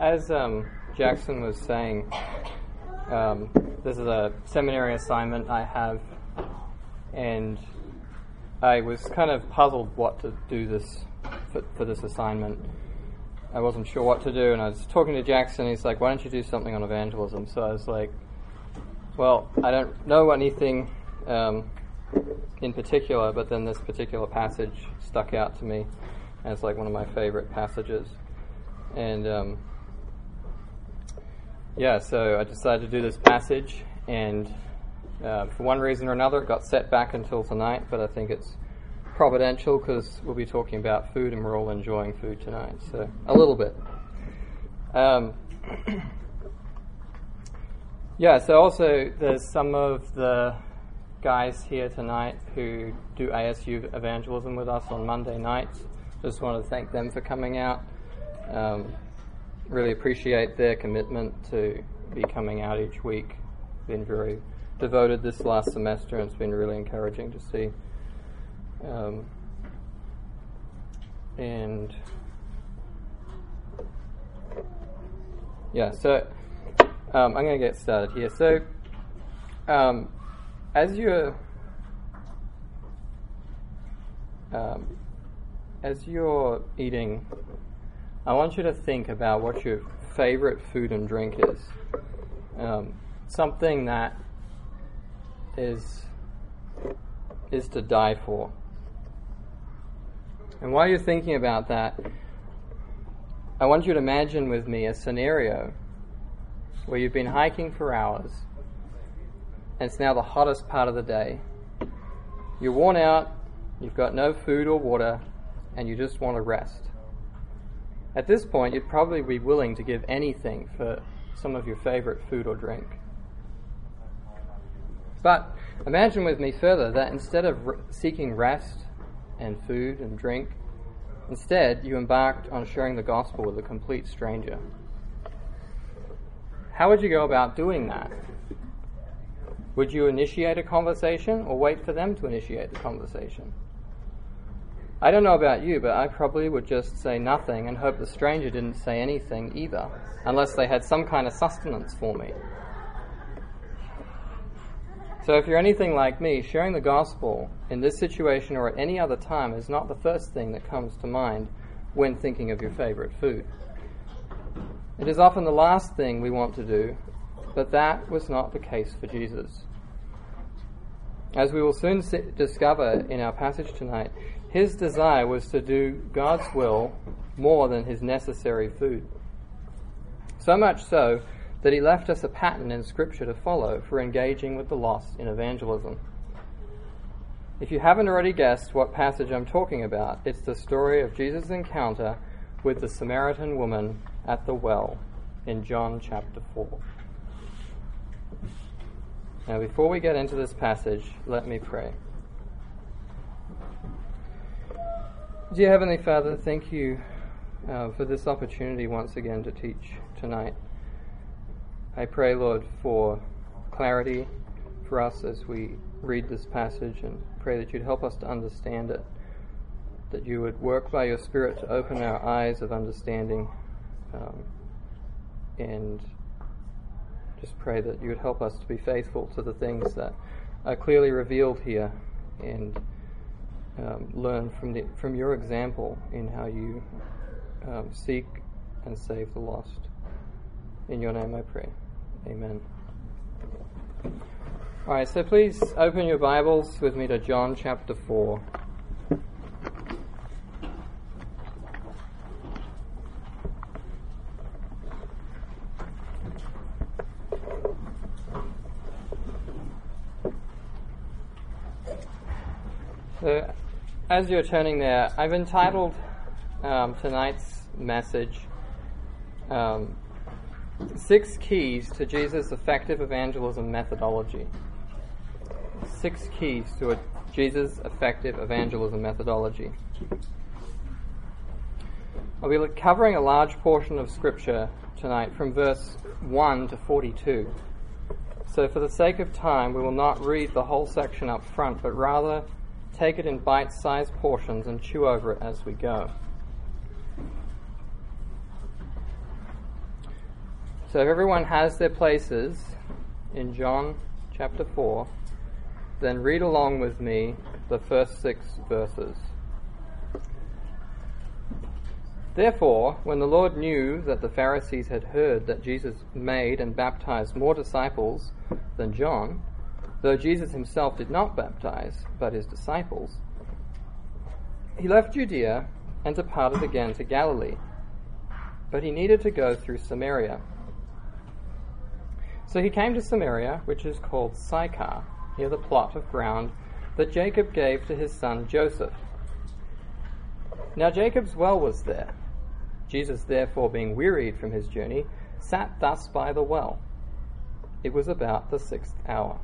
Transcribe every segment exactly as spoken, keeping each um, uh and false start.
as um, Jackson was saying, um, this is a seminary assignment I have, and I was kind of puzzled what to do this for, for this assignment. I wasn't sure what to do, and I was talking to Jackson. He's like, "Why don't you do something on evangelism?" So I was like, "Well, I don't know anything um, in particular, but then this particular passage stuck out to me as like one of my favorite passages." And um, yeah, so I decided to do this passage, and uh, for one reason or another, it got set back until tonight, but I think it's providential because we'll be talking about food, and we're all enjoying food tonight, so a little bit. Um, yeah, so also there's some of the guys here tonight who do A S U evangelism with us on Monday nights. Just want to thank them for coming out. Um, really appreciate their commitment to be coming out each week. Been very devoted this last semester, and it's been really encouraging to see. Um, and yeah, so um, I'm going to get started here. So um, as you're um, as you're eating, I want you to think about what your favorite food and drink is. Um, something that is is to die for. And while you're thinking about that, I want you to imagine with me a scenario where you've been hiking for hours, and it's now the hottest part of the day. You're worn out, you've got no food or water, and you just want to rest. At this point, you'd probably be willing to give anything for some of your favorite food or drink. But imagine with me further that instead of re- seeking rest and food and drink, instead you embarked on sharing the gospel with a complete stranger. How would you go about doing that? Would you initiate a conversation or wait for them to initiate the conversation? I don't know about you, but I probably would just say nothing and hope the stranger didn't say anything either, unless they had some kind of sustenance for me. So if you're anything like me, sharing the gospel in this situation or at any other time is not the first thing that comes to mind when thinking of your favorite food. It is often the last thing we want to do, but that was not the case for Jesus. As we will soon discover in our passage tonight, his desire was to do God's will more than his necessary food. So much so that he left us a pattern in Scripture to follow for engaging with the lost in evangelism. If you haven't already guessed what passage I'm talking about, it's the story of Jesus' encounter with the Samaritan woman at the well in John chapter four. Now, before we get into this passage, let me pray. Dear Heavenly Father, thank you uh, for this opportunity once again to teach tonight. I pray, Lord, for clarity for us as we read this passage, and pray that you'd help us to understand it, that you would work by your Spirit to open our eyes of understanding, um, and just pray that you would help us to be faithful to the things that are clearly revealed here, and um, learn from the from your example in how you um, seek and save the lost. In your name I pray. Amen. All right, so please open your Bibles with me to John chapter four. So, as you're turning there, I've entitled um, tonight's message um, Six Keys to Jesus' Effective Evangelism Methodology. Six keys to a Jesus' effective evangelism methodology. I'll be covering a large portion of Scripture tonight from verse one to forty-two. So for the sake of time, we will not read the whole section up front, but rather take it in bite-sized portions and chew over it as we go. So if everyone has their places in John chapter four, then read along with me the first six verses. Therefore, when the Lord knew that the Pharisees had heard that Jesus made and baptized more disciples than John, though Jesus himself did not baptize, but his disciples, he left Judea and departed again to Galilee. But he needed to go through Samaria. So he came to Samaria, which is called Sychar, near the plot of ground that Jacob gave to his son Joseph. Now Jacob's well was there. Jesus, therefore, being wearied from his journey, sat thus by the well. It was about the sixth hour.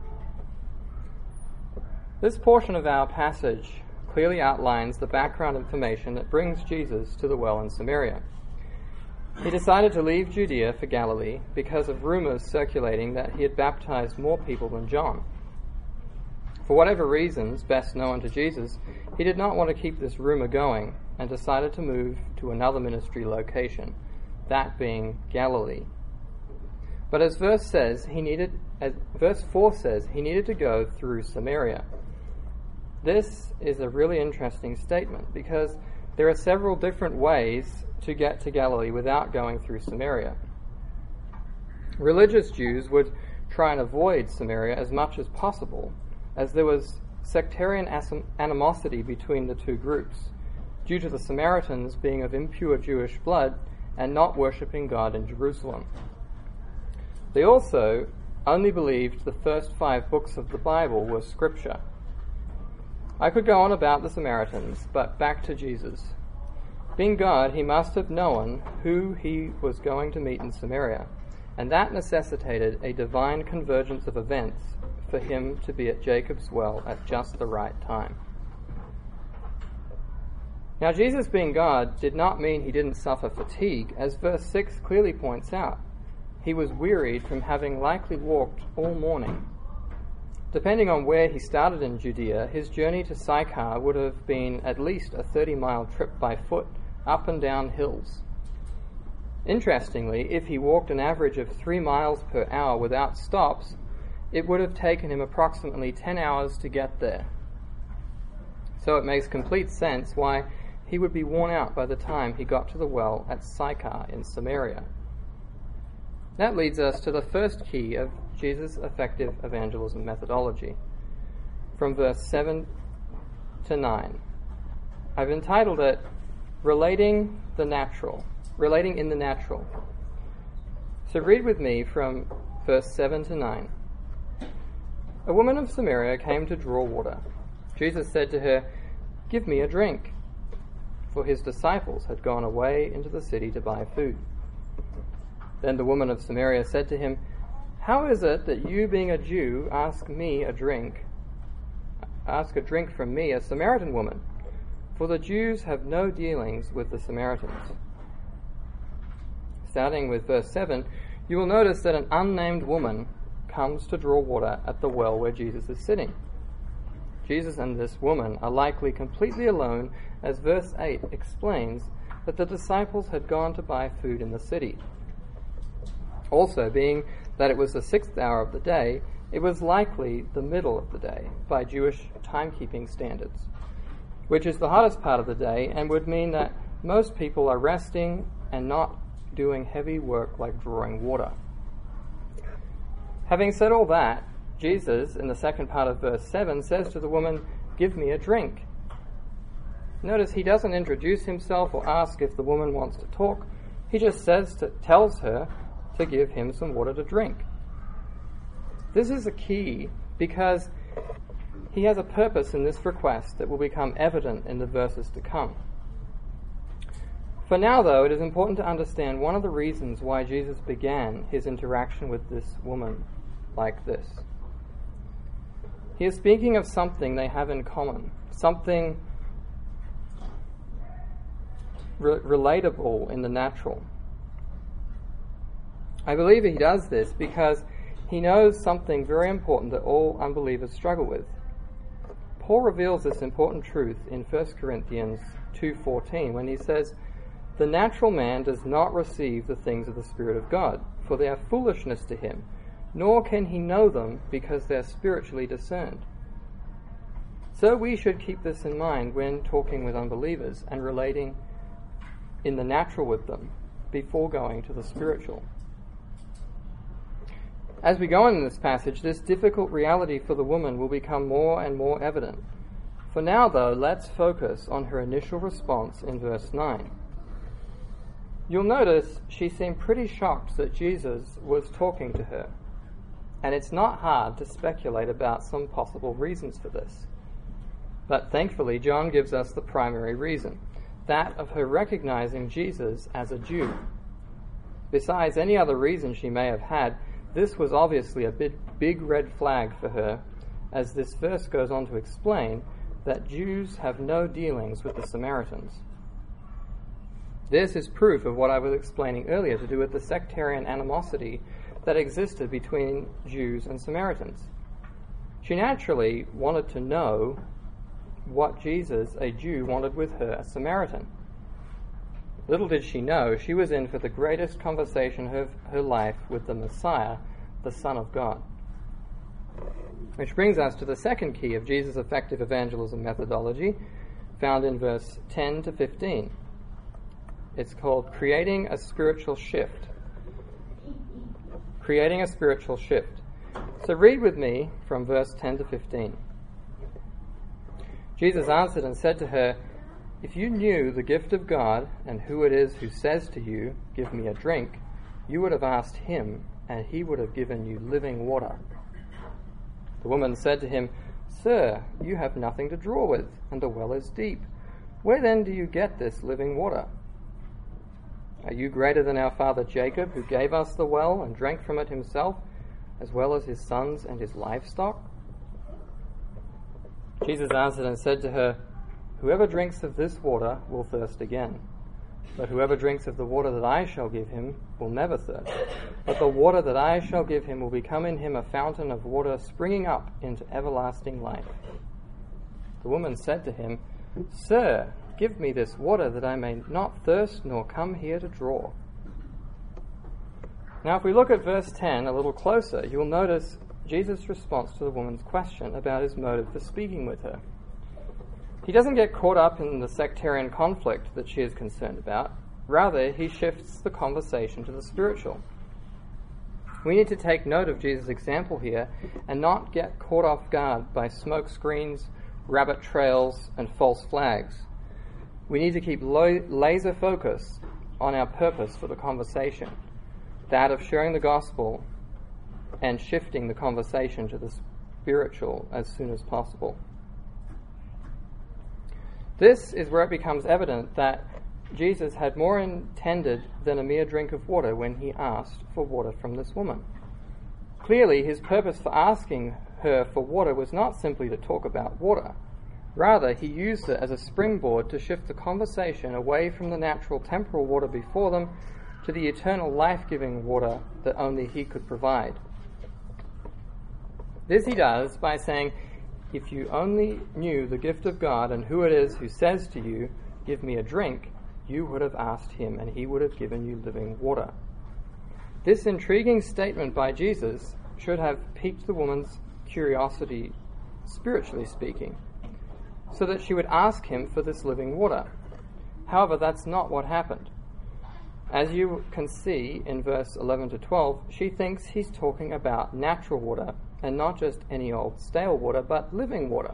This portion of our passage clearly outlines the background information that brings Jesus to the well in Samaria. He decided to leave Judea for Galilee because of rumors circulating that he had baptized more people than John. For whatever reasons best known to Jesus, he did not want to keep this rumor going and decided to move to another ministry location, that being Galilee. But as verse says, he needed, as verse four says, he needed to go through Samaria. This is a really interesting statement because there are several different ways to get to Galilee without going through Samaria. Religious Jews would try and avoid Samaria as much as possible, as there was sectarian animosity between the two groups, due to the Samaritans being of impure Jewish blood and not worshipping God in Jerusalem. They also only believed the first five books of the Bible were scripture. I could go on about the Samaritans, but back to Jesus. Being God, he must have known who he was going to meet in Samaria, and that necessitated a divine convergence of events for him to be at Jacob's well at just the right time. Now, Jesus being God did not mean he didn't suffer fatigue, as verse six clearly points out. He was wearied from having likely walked all morning. Depending on where he started in Judea, his journey to Sychar would have been at least a thirty-mile trip by foot, up and down hills. Interestingly, if he walked an average of three miles per hour without stops, it would have taken him approximately ten hours to get there. So it makes complete sense why he would be worn out by the time he got to the well at Sychar in Samaria. That leads us to the first key of Jesus' effective evangelism methodology, from verse seven to nine. I've entitled it, Relating the Natural, Relating in the Natural. So read with me from verse seven to nine. A woman of Samaria came to draw water. Jesus said to her, "Give me a drink," for his disciples had gone away into the city to buy food. Then the woman of Samaria said to him, "How is it that you, being a Jew, ask me a drink, ask a drink from me, a Samaritan woman? For the Jews have no dealings with the Samaritans." Starting with verse seven, you will notice that an unnamed woman comes to draw water at the well where Jesus is sitting. Jesus and this woman are likely completely alone, as verse eight explains that the disciples had gone to buy food in the city. Also, being that it was the sixth hour of the day, it was likely the middle of the day by Jewish timekeeping standards, which is the hottest part of the day and would mean that most people are resting and not doing heavy work like drawing water. Having said all that, Jesus, in the second part of verse seven, says to the woman, "Give me a drink." Notice he doesn't introduce himself or ask if the woman wants to talk. He just says to, tells her to give him some water to drink. This is a key because he has a purpose in this request that will become evident in the verses to come. For now, though, it is important to understand one of the reasons why Jesus began his interaction with this woman like this. He is speaking of something they have in common, something re- relatable in the natural. I believe he does this because he knows something very important that all unbelievers struggle with. Paul reveals this important truth in First Corinthians two fourteen when he says, The natural man does not receive the things of the Spirit of God, for they are foolishness to him, nor can he know them because they are spiritually discerned. So we should keep this in mind when talking with unbelievers and relating in the natural with them before going to the spiritual. As we go on in this passage, this difficult reality for the woman will become more and more evident. For now, though, let's focus on her initial response in verse nine. You'll notice she seemed pretty shocked that Jesus was talking to her, and it's not hard to speculate about some possible reasons for this. But thankfully, John gives us the primary reason, that of her recognizing Jesus as a Jew. Besides any other reason she may have had, this was obviously a big, big red flag for her, as this verse goes on to explain that Jews have no dealings with the Samaritans. This is proof of what I was explaining earlier to do with the sectarian animosity that existed between Jews and Samaritans. She naturally wanted to know what Jesus, a Jew, wanted with her, a Samaritan. Little did she know, she was in for the greatest conversation of her life with the Messiah, the Son of God. Which brings us to the second key of Jesus' effective evangelism methodology, found in verse ten to fifteen. It's called creating a spiritual shift. Creating a spiritual shift. So read with me from verse ten to fifteen. Jesus answered and said to her, "If you knew the gift of God and who it is who says to you, 'Give me a drink,' you would have asked him, and he would have given you living water." The woman said to him, "Sir, you have nothing to draw with, and the well is deep. Where then do you get this living water? Are you greater than our father Jacob, who gave us the well and drank from it himself, as well as his sons and his livestock?" Jesus answered and said to her, "Whoever drinks of this water will thirst again. But whoever drinks of the water that I shall give him will never thirst. But the water that I shall give him will become in him a fountain of water springing up into everlasting life." The woman said to him, "Sir, give me this water that I may not thirst nor come here to draw." Now if we look at verse ten a little closer, you'll notice Jesus' response to the woman's question about his motive for speaking with her. He doesn't get caught up in the sectarian conflict that she is concerned about. Rather, he shifts the conversation to the spiritual. We need to take note of Jesus' example here and not get caught off guard by smoke screens, rabbit trails, and false flags. We need to keep lo- laser focus on our purpose for the conversation, that of sharing the gospel and shifting the conversation to the spiritual as soon as possible. This is where it becomes evident that Jesus had more intended than a mere drink of water when he asked for water from this woman. Clearly, his purpose for asking her for water was not simply to talk about water. Rather, he used it as a springboard to shift the conversation away from the natural temporal water before them to the eternal life-giving water that only he could provide. This he does by saying, "If you only knew the gift of God and who it is who says to you, 'Give me a drink,' you would have asked him, and he would have given you living water." This intriguing statement by Jesus should have piqued the woman's curiosity, spiritually speaking, so that she would ask him for this living water. However, that's not what happened. As you can see in verse eleven to twelve, she thinks he's talking about natural water, and not just any old stale water, but living water.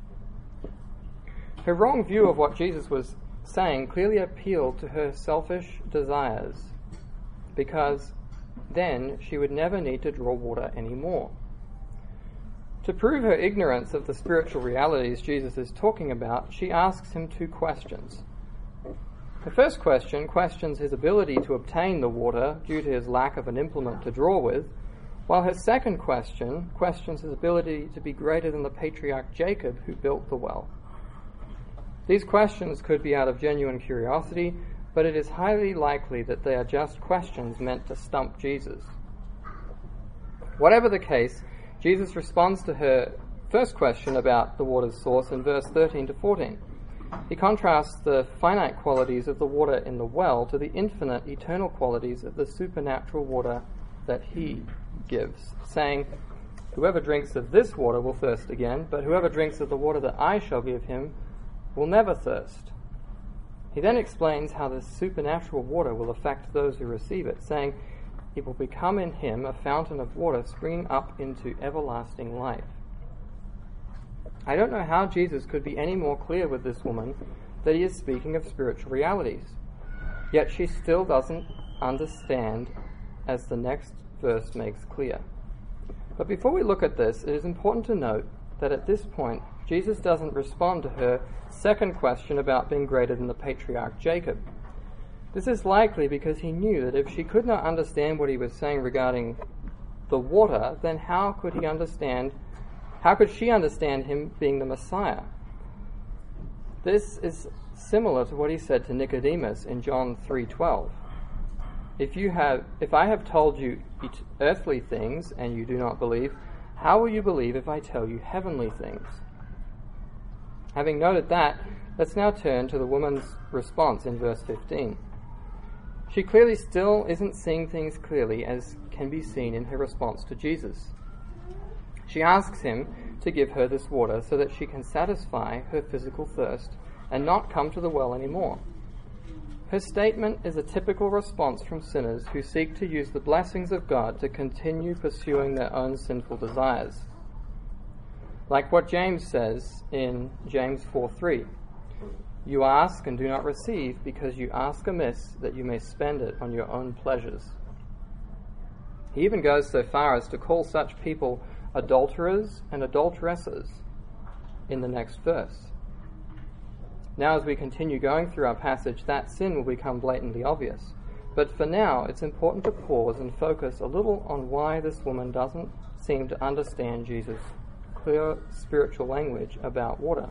Her wrong view of what Jesus was saying clearly appealed to her selfish desires, because then she would never need to draw water anymore. To prove her ignorance of the spiritual realities Jesus is talking about, she asks him two questions. The first question questions his ability to obtain the water due to his lack of an implement to draw with, while her second question questions his ability to be greater than the patriarch Jacob who built the well. These questions could be out of genuine curiosity, but it is highly likely that they are just questions meant to stump Jesus. Whatever the case, Jesus responds to her first question about the water's source in verse thirteen to fourteen. He contrasts the finite qualities of the water in the well to the infinite, eternal qualities of the supernatural water that he gives, saying, "Whoever drinks of this water will thirst again, but whoever drinks of the water that I shall give him will never thirst." He then explains how this supernatural water will affect those who receive it, saying, "It will become in him a fountain of water springing up into everlasting life." I don't know how Jesus could be any more clear with this woman that he is speaking of spiritual realities, yet she still doesn't understand, as the next verse makes clear. But before we look at this, it is important to note that at this point, Jesus doesn't respond to her second question about being greater than the patriarch Jacob. This is likely because he knew that if she could not understand what he was saying regarding the water, then how could he understand, how could she understand him being the Messiah? This is similar to what he said to Nicodemus in John three twelve. If you have, if I have told you earthly things and you do not believe, how will you believe if I tell you heavenly things? Having noted that, let's now turn to the woman's response in verse fifteen. She clearly still isn't seeing things clearly, as can be seen in her response to Jesus. She asks him to give her this water so that she can satisfy her physical thirst and not come to the well anymore. Her statement is a typical response from sinners who seek to use the blessings of God to continue pursuing their own sinful desires. Like what James says in James four three, "You ask and do not receive because you ask amiss that you may spend it on your own pleasures." He even goes so far as to call such people adulterers and adulteresses in the next verse. Now, as we continue going through our passage, that sin will become blatantly obvious. But for now, it's important to pause and focus a little on why this woman doesn't seem to understand Jesus' clear spiritual language about water.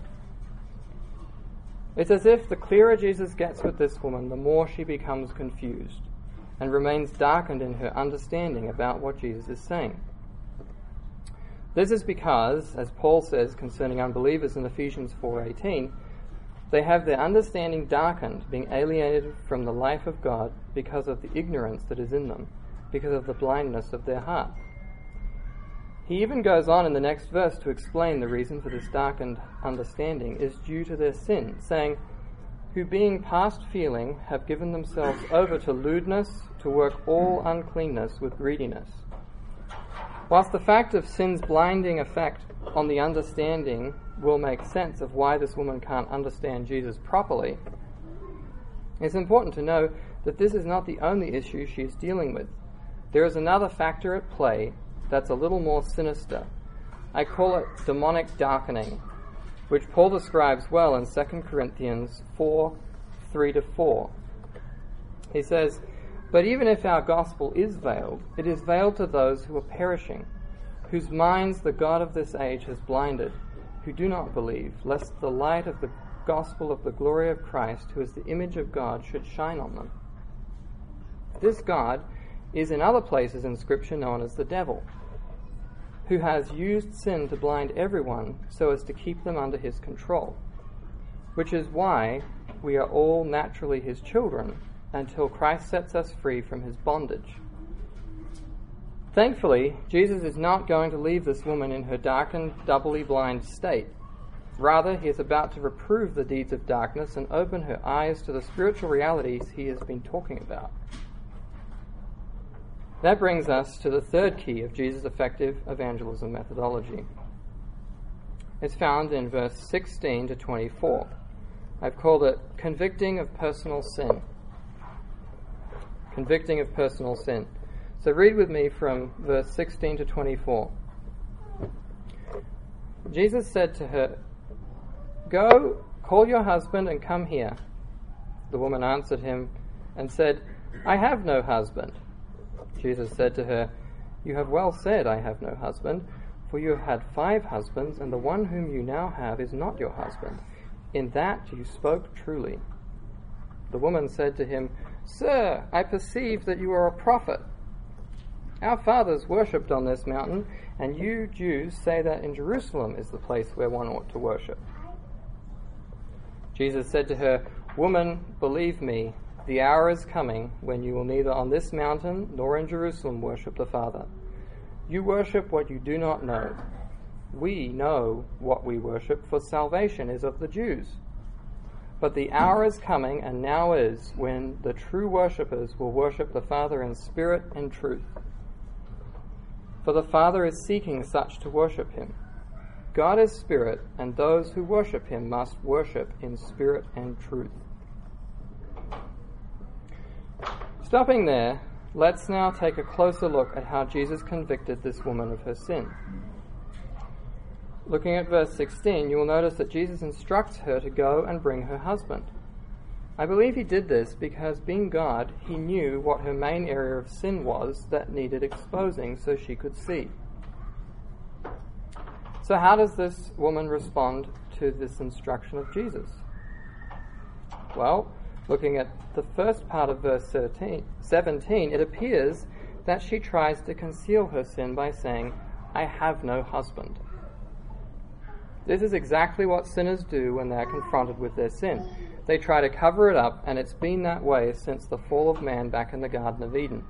It's as if the clearer Jesus gets with this woman, the more she becomes confused and remains darkened in her understanding about what Jesus is saying. This is because, as Paul says concerning unbelievers in Ephesians four eighteen, they have their understanding darkened, being alienated from the life of God because of the ignorance that is in them, because of the blindness of their heart. He even goes on in the next verse to explain the reason for this darkened understanding is due to their sin, saying, "Who being past feeling have given themselves over to lewdness, to work all uncleanness with greediness." Whilst the fact of sin's blinding effect on the understanding will make sense of why this woman can't understand Jesus properly, it's important to know that this is not the only issue she is dealing with. There is another factor at play that's a little more sinister. I call it demonic darkening, which Paul describes well in Second Corinthians four, three to four. He says, "But even if our gospel is veiled, it is veiled to those who are perishing, whose minds the God of this age has blinded, who do not believe, lest the light of the gospel of the glory of Christ, who is the image of God, should shine on them." This God is in other places in Scripture known as the devil, who has used sin to blind everyone so as to keep them under his control, which is why we are all naturally his children until Christ sets us free from his bondage. Thankfully, Jesus is not going to leave this woman in her darkened, doubly blind state. Rather, he is about to reprove the deeds of darkness and open her eyes to the spiritual realities he has been talking about. That brings us to the third key of Jesus' effective evangelism methodology. It's found in verse sixteen to twenty-four. I've called it convicting of personal sin. Convicting of personal sin. So read with me from verse sixteen to twenty-four. Jesus said to her, "Go, call your husband and come here." The woman answered him and said, "I have no husband." Jesus said to her, "You have well said, 'I have no husband,' for you have had five husbands, and the one whom you now have is not your husband. In that you spoke truly." The woman said to him, "Sir, I perceive that you are a prophet. Our fathers worshipped on this mountain, and you Jews say that in Jerusalem is the place where one ought to worship." Jesus said to her, "Woman, believe me, the hour is coming when you will neither on this mountain nor in Jerusalem worship the Father. You worship what you do not know. We know what we worship, for salvation is of the Jews. But the hour is coming, and now is, when the true worshippers will worship the Father in spirit and truth. For the Father is seeking such to worship him. God is spirit, and those who worship him must worship in spirit and truth." Stopping there, let's now take a closer look at how Jesus convicted this woman of her sin. Looking at verse sixteen, you will notice that Jesus instructs her to go and bring her husband. I believe he did this because, being God, he knew what her main area of sin was that needed exposing so she could see. So how does this woman respond to this instruction of Jesus? Well, looking at the first part of verse thirteen, seventeen, it appears that she tries to conceal her sin by saying, "I have no husband." This is exactly what sinners do when they are confronted with their sin. They try to cover it up, and it's been that way since the fall of man back in the Garden of Eden.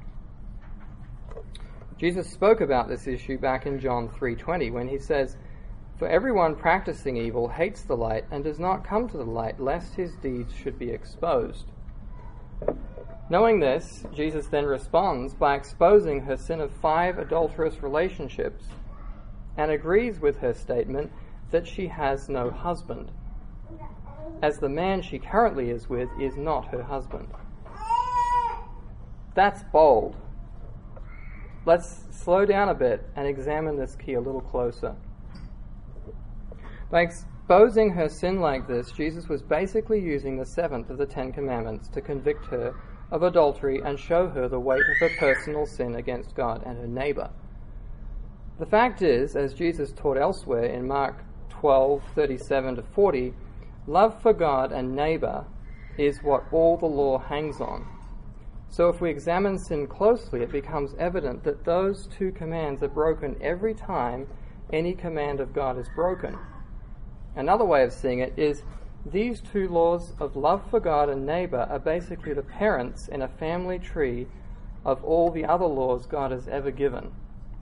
Jesus spoke about this issue back in John three twenty when he says, "For everyone practicing evil hates the light and does not come to the light, lest his deeds should be exposed." Knowing this, Jesus then responds by exposing her sin of five adulterous relationships and agrees with her statement that she has no husband, as the man she currently is with is not her husband. That's bold. Let's slow down a bit and examine this key a little closer. By exposing her sin like this, Jesus was basically using the seventh of the Ten Commandments to convict her of adultery and show her the weight of her personal sin against God and her neighbor. The fact is, as Jesus taught elsewhere in Mark twelve thirty-seven to forty, love for God and neighbor is what all the law hangs on. So if we examine sin closely, it becomes evident that those two commands are broken every time any command of God is broken. Another way of seeing it is these two laws of love for God and neighbor are basically the parents in a family tree of all the other laws God has ever given.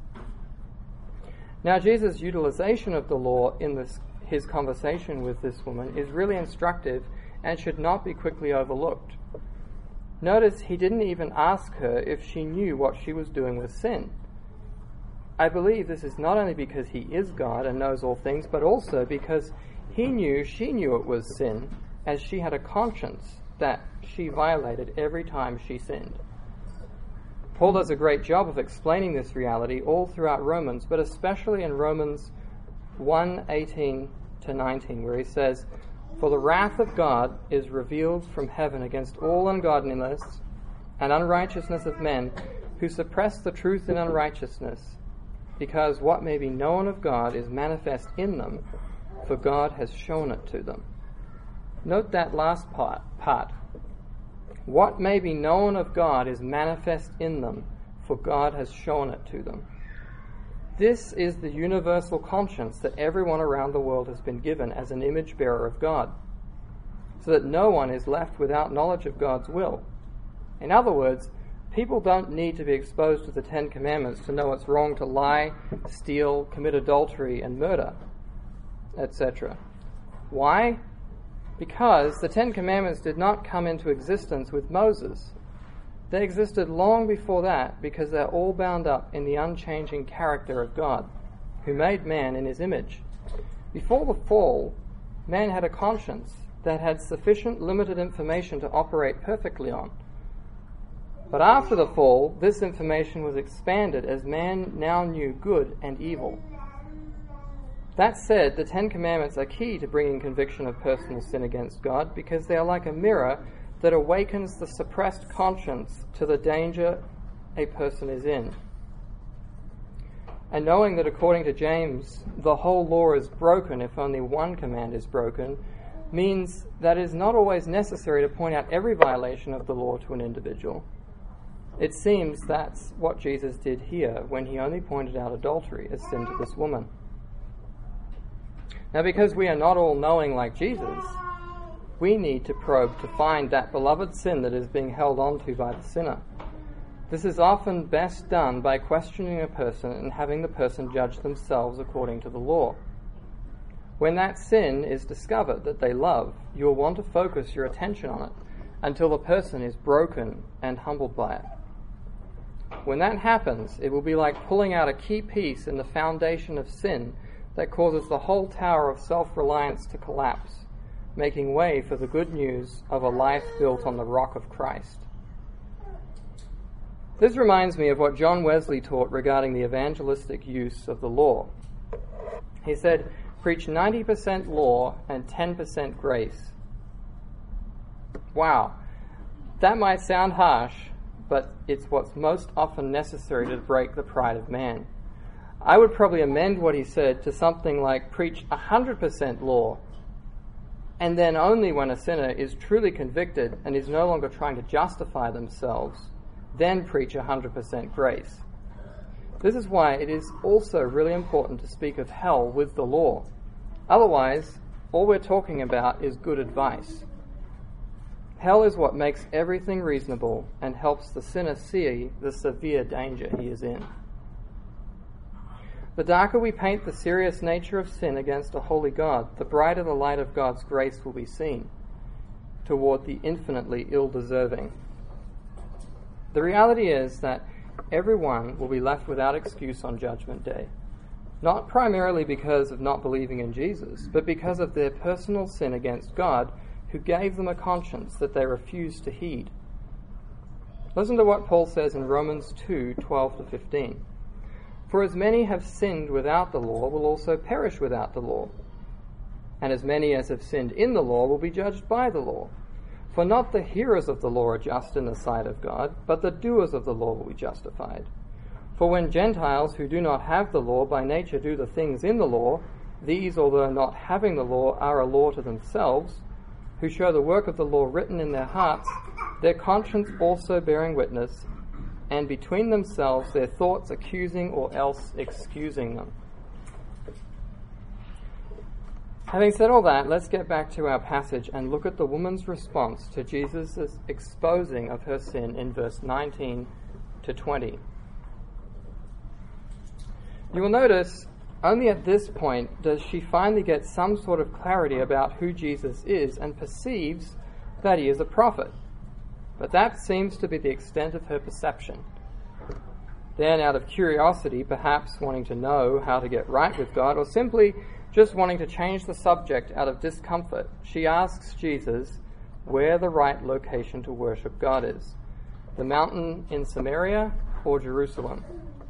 Now, Jesus' utilization of the law in this, his conversation with this woman is really instructive and should not be quickly overlooked. Notice he didn't even ask her if she knew what she was doing with sin. I believe this is not only because he is God and knows all things, but also because he knew she knew it was sin, as she had a conscience that she violated every time she sinned. Paul does a great job of explaining this reality all throughout Romans, but especially in Romans one eighteen to nineteen, where he says, "For the wrath of God is revealed from heaven against all ungodliness and unrighteousness of men who suppress the truth in unrighteousness, because what may be known of God is manifest in them, for God has shown it to them." Note that last part. part. What may be known of God is manifest in them, for God has shown it to them. This is the universal conscience that everyone around the world has been given as an image bearer of God, so that no one is left without knowledge of God's will. In other words, people don't need to be exposed to the Ten Commandments to know it's wrong to lie, steal, commit adultery, and murder, et cetera. Why? Because the Ten Commandments did not come into existence with Moses. They existed long before that because they're all bound up in the unchanging character of God, who made man in his image. Before the fall, man had a conscience that had sufficient limited information to operate perfectly on. But after the fall, this information was expanded as man now knew good and evil. That said, the Ten Commandments are key to bringing conviction of personal sin against God because they are like a mirror that awakens the suppressed conscience to the danger a person is in. And knowing that according to James, the whole law is broken if only one command is broken, means that it is not always necessary to point out every violation of the law to an individual. It seems that's what Jesus did here when he only pointed out adultery as sin to this woman. Now, because we are not all knowing like Jesus, we need to probe to find that beloved sin that is being held onto by the sinner. This is often best done by questioning a person and having the person judge themselves according to the law. When that sin is discovered that they love, you will want to focus your attention on it until the person is broken and humbled by it. When that happens, it will be like pulling out a key piece in the foundation of sin that causes the whole tower of self-reliance to collapse, making way for the good news of a life built on the rock of Christ. This reminds me of what John Wesley taught regarding the evangelistic use of the law. He said, "Preach ninety percent law and ten percent grace." Wow, that might sound harsh, but it's what's most often necessary to break the pride of man. I would probably amend what he said to something like, preach one hundred percent law, and then only when a sinner is truly convicted and is no longer trying to justify themselves, then preach one hundred percent grace. This is why it is also really important to speak of hell with the law. Otherwise, all we're talking about is good advice. Hell is what makes everything reasonable and helps the sinner see the severe danger he is in. The darker we paint the serious nature of sin against a holy God, the brighter the light of God's grace will be seen toward the infinitely ill-deserving. The reality is that everyone will be left without excuse on Judgment Day, not primarily because of not believing in Jesus, but because of their personal sin against God, who gave them a conscience that they refused to heed. Listen to what Paul says in Romans two, twelve to fifteen. "For as many have sinned without the law will also perish without the law. And as many as have sinned in the law will be judged by the law. For not the hearers of the law are just in the sight of God, but the doers of the law will be justified. For when Gentiles who do not have the law by nature do the things in the law, these, although not having the law, are a law to themselves, who show the work of the law written in their hearts, their conscience also bearing witness, and between themselves their thoughts accusing or else excusing them." Having said all that, let's get back to our passage and look at the woman's response to Jesus' exposing of her sin in verse nineteen to twenty. You will notice only at this point does she finally get some sort of clarity about who Jesus is and perceives that he is a prophet. But that seems to be the extent of her perception. Then, out of curiosity, perhaps wanting to know how to get right with God, or simply just wanting to change the subject out of discomfort, she asks Jesus where the right location to worship God is: the mountain in Samaria or Jerusalem?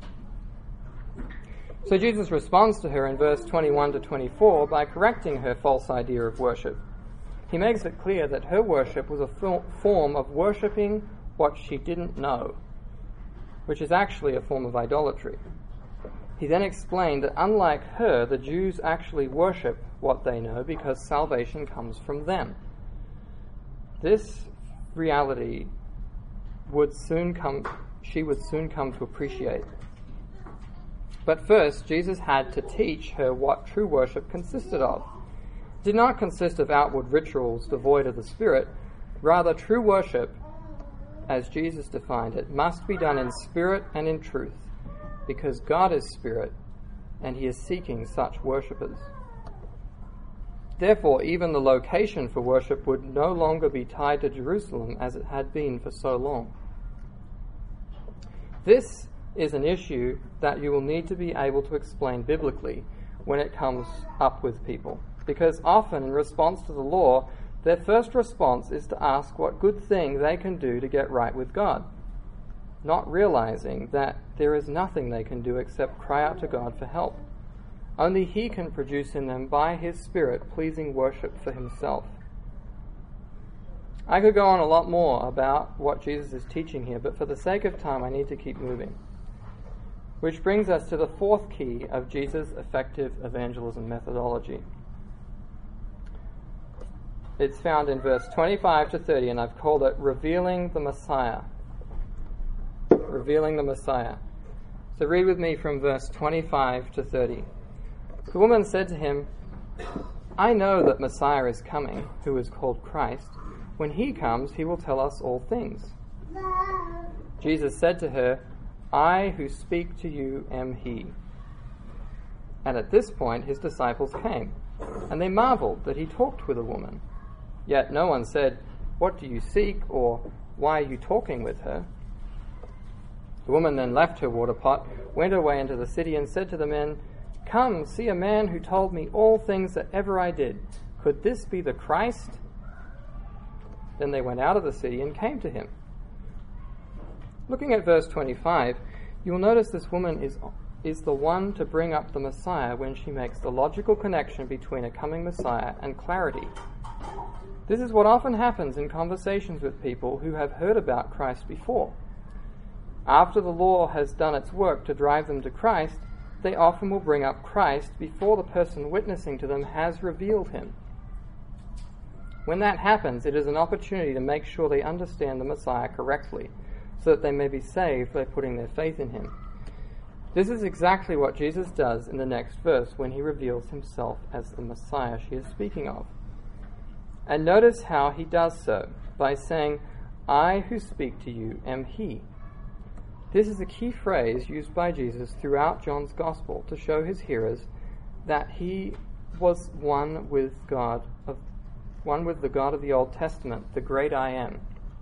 So Jesus responds to her in verse twenty-one to twenty-four by correcting her false idea of worship. He makes it clear that her worship was a form of worshipping what she didn't know, which is actually a form of idolatry. He then explained that unlike her, the Jews actually worship what they know because salvation comes from them. This reality would soon come, she would soon come to appreciate. But first, Jesus had to teach her what true worship consisted of. It did not consist of outward rituals devoid of the Spirit. Rather, true worship, as Jesus defined it, must be done in spirit and in truth, because God is spirit, and he is seeking such worshippers. Therefore, even the location for worship would no longer be tied to Jerusalem as it had been for so long. This is an issue that you will need to be able to explain biblically when it comes up with people, because often in response to the law, their first response is to ask what good thing they can do to get right with God, not realizing that there is nothing they can do except cry out to God for help. Only he can produce in them by his Spirit pleasing worship for himself. I could go on a lot more about what Jesus is teaching here, but for the sake of time I need to keep moving. Which brings us to the fourth key of Jesus' effective evangelism methodology. It's found in verse twenty-five to thirty, and I've called it Revealing the Messiah. Revealing the Messiah. So read with me from verse twenty-five to thirty. The woman said to him, I know that Messiah is coming, who is called Christ. When he comes, he will tell us all things." Jesus said to her, "I who speak to you am he." And at this point his disciples came, and they marveled that he talked with a woman. Yet no one said, "What do you seek?" or "Why are you talking with her?" The woman then left her water pot, went away into the city, and said to the men, "Come, see a man who told me all things that ever I did. Could this be the Christ?" Then they went out of the city and came to him. Looking at verse twenty-five, you will notice this woman is, is the one to bring up the Messiah when she makes the logical connection between a coming Messiah and clarity. This is what often happens in conversations with people who have heard about Christ before. After the law has done its work to drive them to Christ, they often will bring up Christ before the person witnessing to them has revealed him. When that happens, it is an opportunity to make sure they understand the Messiah correctly, so that they may be saved by putting their faith in him. This is exactly what Jesus does in the next verse when he reveals himself as the Messiah she is speaking of. And notice how he does so, by saying, "I who speak to you am he." This is a key phrase used by Jesus throughout John's Gospel to show his hearers that he was one with God, of, one with the God of the Old Testament, the great I Am.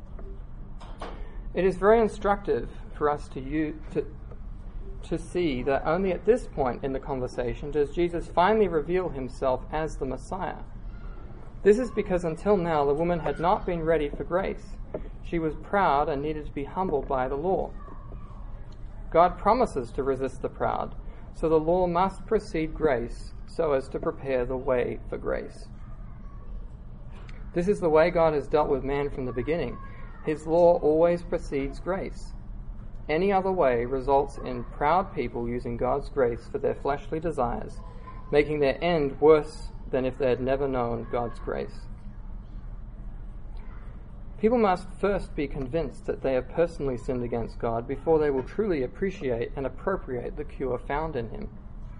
It is very instructive for us to, use, to, to see that only at this point in the conversation does Jesus finally reveal himself as the Messiah. This is because until now the woman had not been ready for grace. She was proud and needed to be humbled by the law. God promises to resist the proud, so the law must precede grace so as to prepare the way for grace. This is the way God has dealt with man from the beginning. His law always precedes grace. Any other way results in proud people using God's grace for their fleshly desires, making their end worse than if they had never known God's grace. People must first be convinced that they have personally sinned against God before they will truly appreciate and appropriate the cure found in him.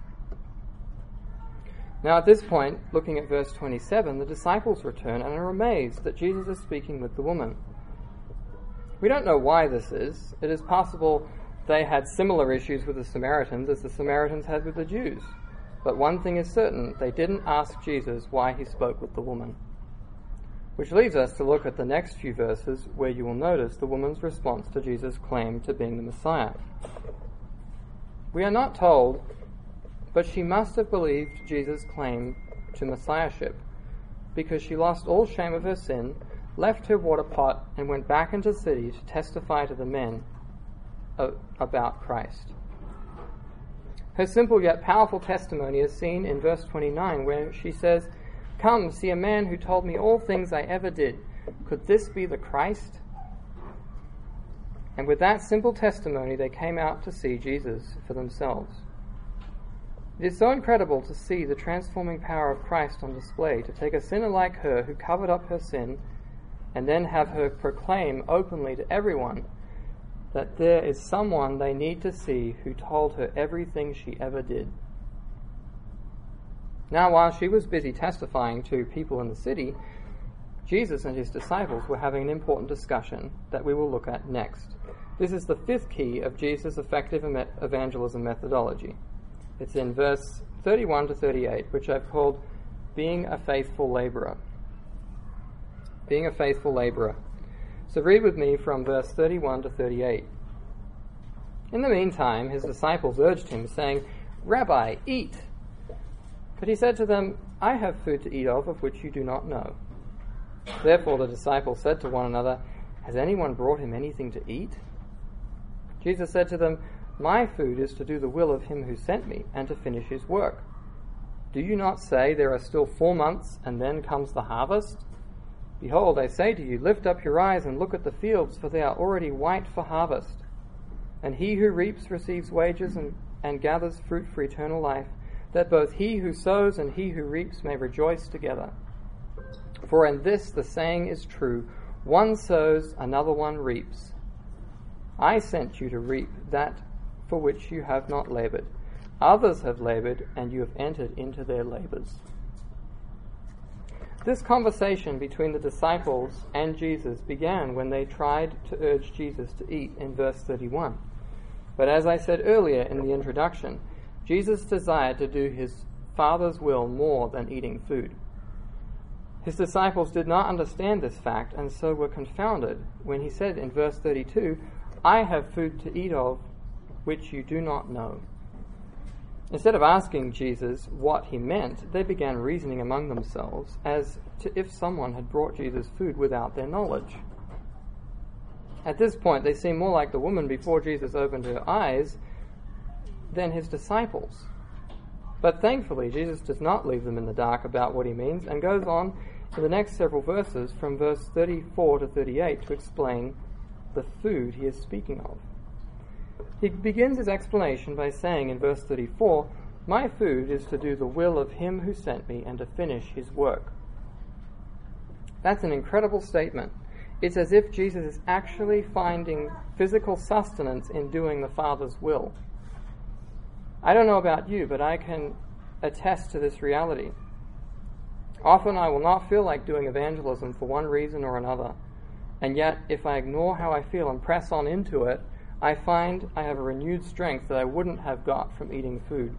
Now at this point, looking at verse twenty-seven, the disciples return and are amazed that Jesus is speaking with the woman. We don't know why this is. It is possible they had similar issues with the Samaritans as the Samaritans had with the Jews. But one thing is certain, they didn't ask Jesus why he spoke with the woman. Which leads us to look at the next few verses where you will notice the woman's response to Jesus' claim to being the Messiah. We are not told, but she must have believed Jesus' claim to Messiahship, because she lost all shame of her sin, left her water pot, and went back into the city to testify to the men about Christ. Her simple yet powerful testimony is seen in verse twenty-nine, where she says, "Come, see a man who told me all things I ever did. Could this be the Christ?" And with that simple testimony, they came out to see Jesus for themselves. It is so incredible to see the transforming power of Christ on display, to take a sinner like her who covered up her sin and then have her proclaim openly to everyone that there is someone they need to see who told her everything she ever did. Now, while she was busy testifying to people in the city, Jesus and his disciples were having an important discussion that we will look at next. This is the fifth key of Jesus' effective evangelism methodology. It's in verse thirty-one to thirty-eight, which I've called being a faithful laborer. Being a faithful laborer. So read with me from verse thirty-one to thirty-eight. In the meantime, his disciples urged him, saying, "Rabbi, eat." But he said to them, "I have food to eat of, of which you do not know." Therefore the disciples said to one another, "Has anyone brought him anything to eat?" Jesus said to them, "My food is to do the will of him who sent me, and to finish his work. Do you not say, there are still four months, and then comes the harvest? Behold, I say to you, lift up your eyes and look at the fields, for they are already white for harvest. And he who reaps receives wages and, and gathers fruit for eternal life, that both he who sows and he who reaps may rejoice together. For in this the saying is true, one sows, another one reaps. I sent you to reap that for which you have not labored. Others have labored, and you have entered into their labors." This conversation between the disciples and Jesus began when they tried to urge Jesus to eat in verse thirty-one. But as I said earlier in the introduction, Jesus desired to do his Father's will more than eating food. His disciples did not understand this fact and so were confounded when he said in verse thirty-two, "I have food to eat of which you do not know." Instead of asking Jesus what he meant, they began reasoning among themselves as to if someone had brought Jesus food without their knowledge. At this point, they seem more like the woman before Jesus opened her eyes than his disciples. But thankfully, Jesus does not leave them in the dark about what he means and goes on in the next several verses from verse thirty-four to thirty-eight to explain the food he is speaking of. He begins his explanation by saying in verse thirty-four, "My food is to do the will of him who sent me and to finish his work." That's an incredible statement. It's as if Jesus is actually finding physical sustenance in doing the Father's will. I don't know about you, but I can attest to this reality. Often I will not feel like doing evangelism for one reason or another, and yet if I ignore how I feel and press on into it, I find I have a renewed strength that I wouldn't have got from eating food.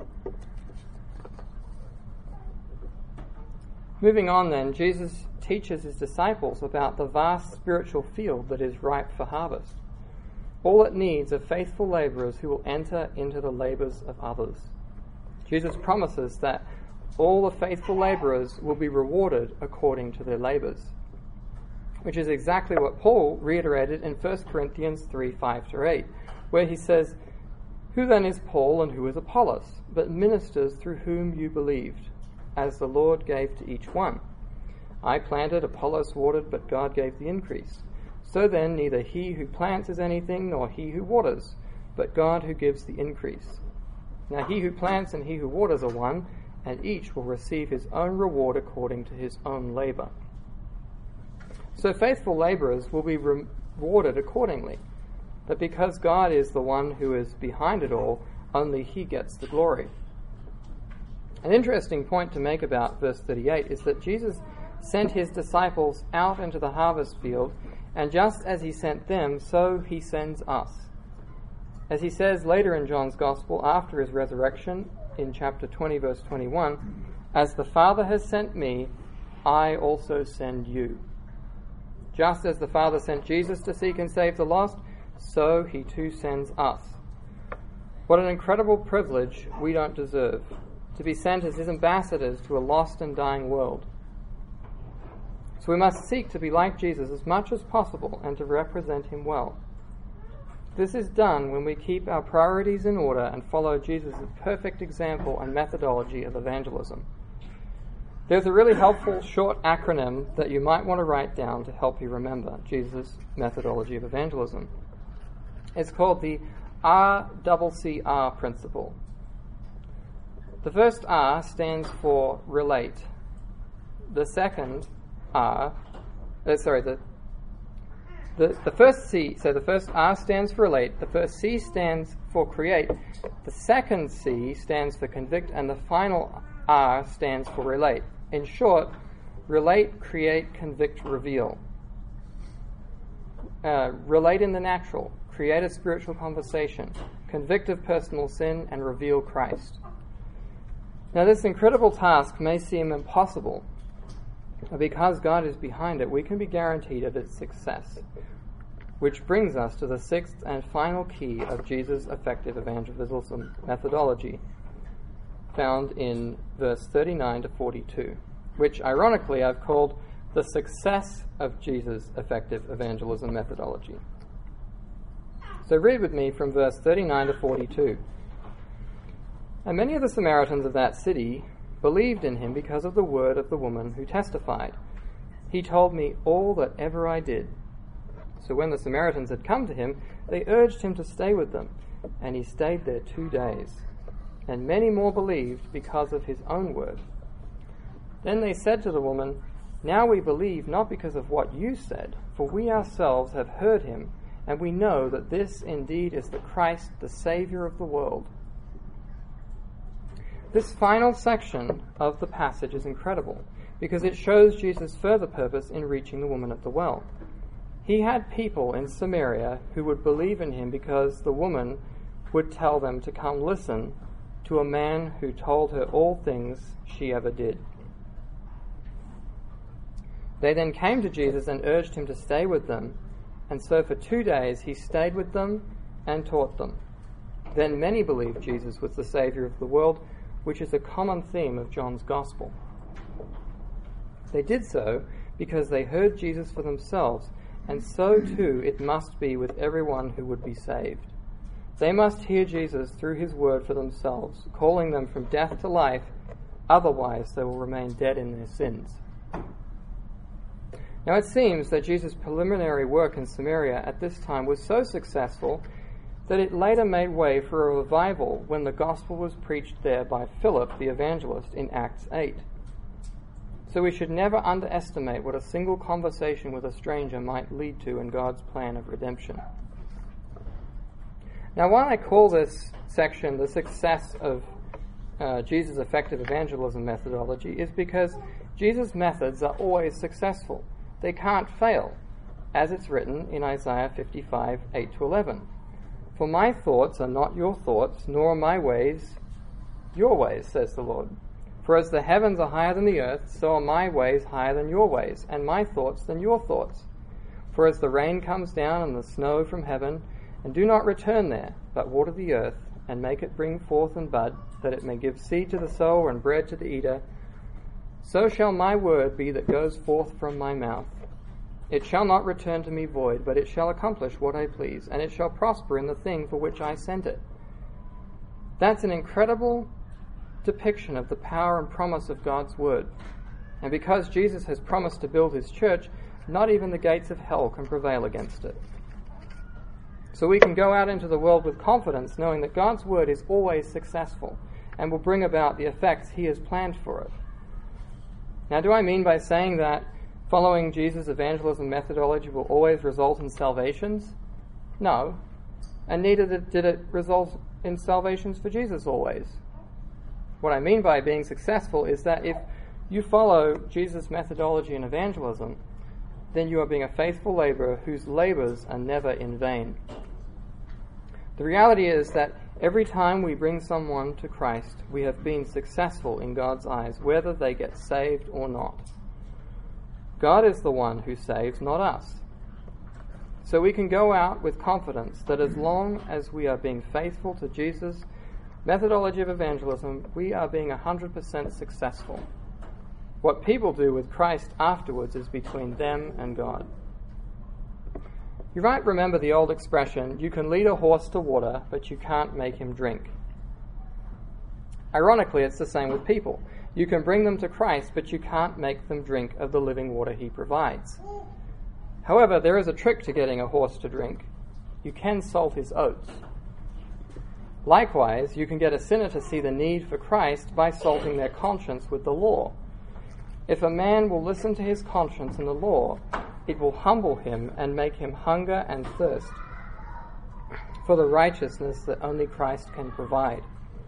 Moving on then, Jesus teaches his disciples about the vast spiritual field that is ripe for harvest. All it needs are faithful laborers who will enter into the labors of others. Jesus promises that all the faithful laborers will be rewarded according to their labors, which is exactly what Paul reiterated in First Corinthians three, five to eight, where he says, "Who then is Paul and who is Apollos, but ministers through whom you believed, as the Lord gave to each one? I planted, Apollos watered, but God gave the increase. So then neither he who plants is anything, nor he who waters, but God who gives the increase. Now he who plants and he who waters are one, and each will receive his own reward according to his own labor." So faithful laborers will be rewarded accordingly. But because God is the one who is behind it all, only he gets the glory. An interesting point to make about verse thirty-eight is that Jesus sent his disciples out into the harvest field, and just as he sent them, so he sends us. As he says later in John's Gospel, after his resurrection, in chapter twenty, verse twenty-one, "As the Father has sent me, I also send you." Just as the Father sent Jesus to seek and save the lost, so he too sends us. What an incredible privilege we don't deserve, to be sent as his ambassadors to a lost and dying world. So we must seek to be like Jesus as much as possible and to represent him well. This is done when we keep our priorities in order and follow Jesus' perfect example and methodology of evangelism. There's a really helpful short acronym that you might want to write down to help you remember Jesus' methodology of evangelism. It's called the R C C R principle. The first R stands for relate. The second R, uh, sorry, the, the the first C, so the first R stands for relate, the first C stands for create, the second C stands for convict, and the final R stands for relate. In short, relate, create, convict, reveal. Uh, relate in the natural, create a spiritual conversation, convict of personal sin, and reveal Christ. Now, this incredible task may seem impossible, but because God is behind it, we can be guaranteed of its success. Which brings us to the sixth and final key of Jesus' effective evangelism methodology, found in verse thirty-nine to forty-two, which ironically I've called the success of Jesus' effective evangelism methodology. So read with me from verse thirty-nine to forty-two. "And many of the Samaritans of that city believed in him because of the word of the woman who testified, 'He told me all that ever I did.' So when the Samaritans had come to him, they urged him to stay with them, and he stayed there two days. And many more believed because of his own word. Then they said to the woman, 'Now we believe not because of what you said, for we ourselves have heard him, and we know that this indeed is the Christ, the Savior of the world.'" This final section of the passage is incredible. because it shows Jesus' further purpose in reaching the woman at the well. He had people in Samaria who would believe in him because the woman would tell them to come listen to a man who told her all things she ever did. They then came to Jesus and urged him to stay with them, and so for two days he stayed with them and taught them. Then many believed Jesus was the Saviour of the world, which is a common theme of John's Gospel. They did so because they heard Jesus for themselves, and so too it must be with everyone who would be saved. They must hear Jesus through his word for themselves, calling them from death to life, otherwise they will remain dead in their sins. Now it seems that Jesus' preliminary work in Samaria at this time was so successful that it later made way for a revival when the gospel was preached there by Philip the evangelist in Acts eight. So we should never underestimate what a single conversation with a stranger might lead to in God's plan of redemption. Now, why I call this section the success of uh, Jesus' effective evangelism methodology is because Jesus' methods are always successful. They can't fail, as it's written in Isaiah fifty-five, eight to eleven. For my thoughts are not your thoughts, nor are my ways your ways, says the Lord. For as the heavens are higher than the earth, so are my ways higher than your ways, and my thoughts than your thoughts. For as the rain comes down and the snow from heaven, and do not return there, but water the earth, and make it bring forth and bud, that it may give seed to the sower and bread to the eater, so shall my word be that goes forth from my mouth. It shall not return to me void, but it shall accomplish what I please, and it shall prosper in the thing for which I sent it. That's an incredible depiction of the power and promise of God's word. And because Jesus has promised to build his church, not even the gates of hell can prevail against it. So we can go out into the world with confidence, knowing that God's word is always successful and will bring about the effects he has planned for it. Now, do I mean by saying that following Jesus' evangelism methodology will always result in salvations? No. And neither did it result in salvations for Jesus always. What I mean by being successful is that if you follow Jesus' methodology in evangelism, then you are being a faithful laborer whose labors are never in vain. The reality is that every time we bring someone to Christ, we have been successful in God's eyes, whether they get saved or not. God is the one who saves, not us. So we can go out with confidence that as long as we are being faithful to Jesus' methodology of evangelism, we are being one hundred percent successful. What people do with Christ afterwards is between them and God. You might remember the old expression, you can lead a horse to water, but you can't make him drink. Ironically, it's the same with people. You can bring them to Christ, but you can't make them drink of the living water he provides. However, there is a trick to getting a horse to drink. You can salt his oats. Likewise, you can get a sinner to see the need for Christ by salting their conscience with the law. If a man will listen to his conscience and the law, it will humble him and make him hunger and thirst for the righteousness that only Christ can provide.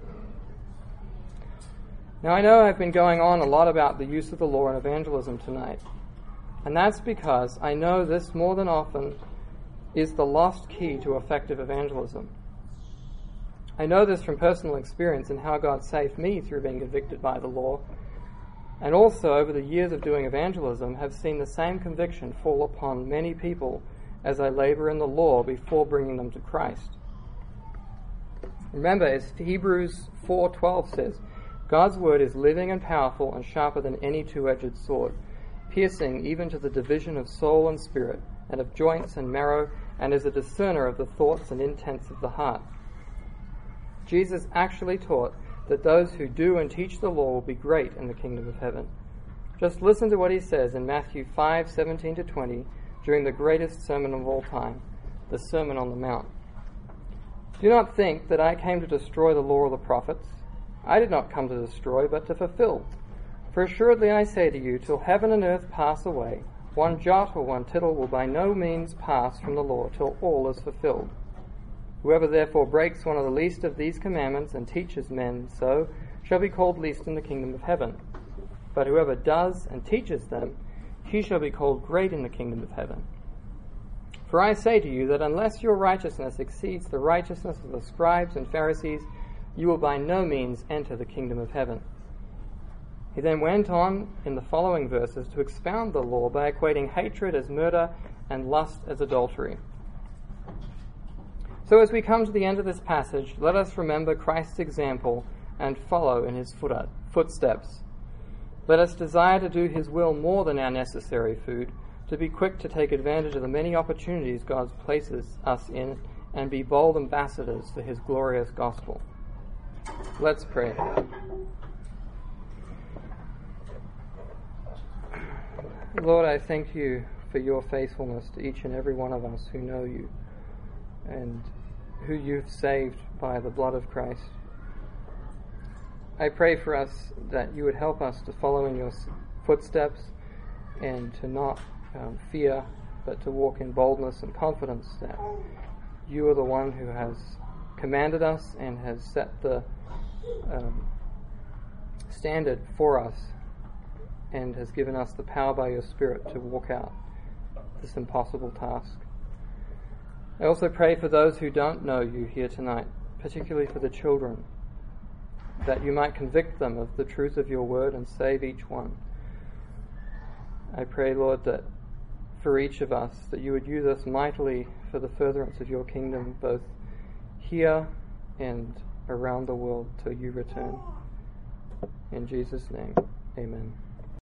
Now, I know I've been going on a lot about the use of the law in evangelism tonight, and that's because I know this more than often is the lost key to effective evangelism. I know this from personal experience in how God saved me through being convicted by the law, and also over the years of doing evangelism have seen the same conviction fall upon many people as I labor in the law before bringing them to Christ. Remember, as Hebrews four twelve says, God's word is living and powerful and sharper than any two-edged sword, piercing even to the division of soul and spirit, and of joints and marrow, and is a discerner of the thoughts and intents of the heart. Jesus actually taught that those who do and teach the law will be great in the kingdom of heaven. Just listen to what he says in Matthew five seventeen to twenty during the greatest sermon of all time, the Sermon on the Mount. Do not think that I came to destroy the law or the prophets. I did not come to destroy, but to fulfill. For assuredly I say to you, till heaven and earth pass away, one jot or one tittle will by no means pass from the law till all is fulfilled. Whoever therefore breaks one of the least of these commandments and teaches men so shall be called least in the kingdom of heaven. But whoever does and teaches them, he shall be called great in the kingdom of heaven. For I say to you that unless your righteousness exceeds the righteousness of the scribes and Pharisees, you will by no means enter the kingdom of heaven." He then went on in the following verses to expound the law by equating hatred as murder and lust as adultery. So as we come to the end of this passage, let us remember Christ's example and follow in his footsteps. Let us desire to do his will more than our necessary food, to be quick to take advantage of the many opportunities God places us in, and be bold ambassadors for his glorious gospel. Let's pray. Lord, I thank you for your faithfulness to each and every one of us who know you and who you've saved by the blood of Christ. I pray for us that you would help us to follow in your footsteps and to not um, fear, but to walk in boldness and confidence that you are the one who has commanded us and has set the um, standard for us and has given us the power by your Spirit to walk out this impossible task. I also pray for those who don't know you here tonight, particularly for the children, that you might convict them of the truth of your word and save each one. I pray, Lord, that for each of us, that you would use us mightily for the furtherance of your kingdom, both here and around the world till you return. In Jesus' name, amen.